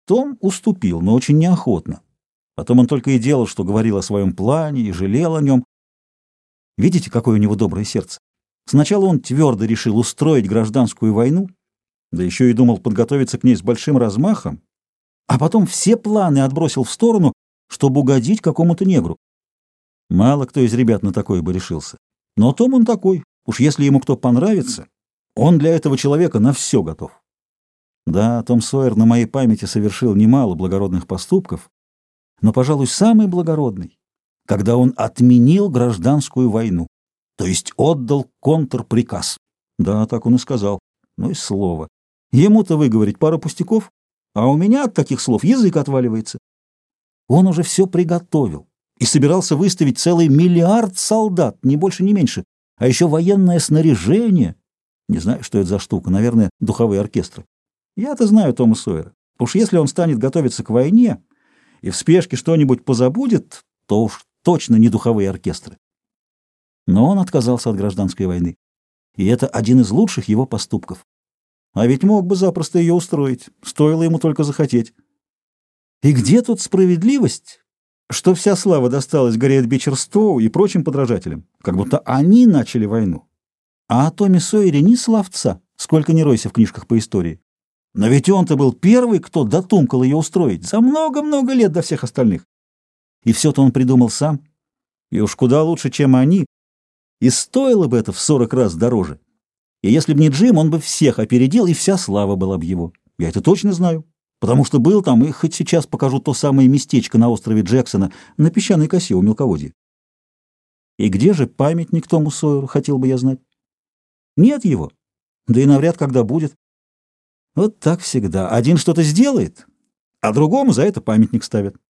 Том уступил, но очень неохотно. Потом он только и делал, что говорил о своем плане и жалел о нем. Видите, какое у него доброе сердце? Сначала он твердо решил устроить гражданскую войну, да еще и думал подготовиться к ней с большим размахом, а потом все планы отбросил в сторону, чтобы угодить какому-то негру. Мало кто из ребят на такое бы решился. Но Том он такой. Уж если ему кто понравится, он для этого человека на все готов. Да, Том Сойер на моей памяти совершил немало благородных поступков, но, пожалуй, самый благородный, когда он отменил гражданскую войну, то есть отдал контрприказ. Да, так он и сказал. Ну и слово. Ему-то выговорить пару пустяков, а у меня от таких слов язык отваливается. Он уже все приготовил и собирался выставить целый 1 миллиард солдат, ни больше, ни меньше, а еще военное снаряжение. Не знаю, что это за штука, наверное, духовые оркестры. Я-то знаю Тома Сойера. Уж если он станет готовиться к войне и в спешке что-нибудь позабудет, то уж точно не духовые оркестры. Но он отказался от гражданской войны, и это один из лучших его поступков. А ведь мог бы запросто ее устроить, стоило ему только захотеть. И где тут справедливость, что вся слава досталась Гарриет Бичер Стоу и прочим подражателям, как будто они начали войну? А о Томе Сойере ни словца, сколько ни ройся в книжках по истории. Но ведь он-то был первый, кто дотумкал ее устроить за много-много лет до всех остальных. И все-то он придумал сам, и уж куда лучше, чем они, и стоило бы это в 40 раз дороже. И если бы не Джим, он бы всех опередил, и вся слава была бы его. Я это точно знаю, потому что был там, и хоть сейчас покажу то самое местечко на острове Джексона, на песчаной косе у мелководья. И где же памятник Тому Сойеру, хотел бы я знать? Нет его, да и навряд когда будет. Вот так всегда. Один что-то сделает, а другому за это памятник ставят.